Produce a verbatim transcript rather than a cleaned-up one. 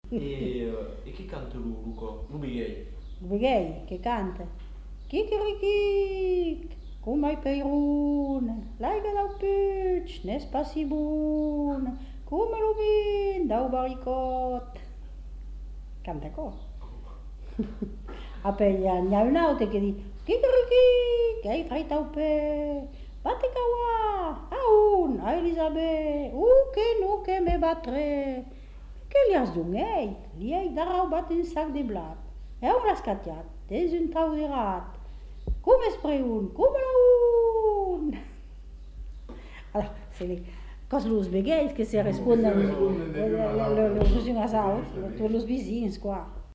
E, uh, e chi canta lui, Luca? Lui Vedi che canta. Kikirikik, kom mai Peirun, lijken nou putsch, nes passiboen, kom maar op in, dau baricot. Canta co. Apoi n'è un altro che dice, Kikirikik, ei fai tau pe, bate kawa, aun, a Elisabeth, uke nuke me batre. Che li has dungeit, li ei darau bat un sac de blat. E un rascatiat, des un trau de rat. Cum es preun, cum la un. Alors, c'est les cos los begueis que se responden, los vizinhos, quoi.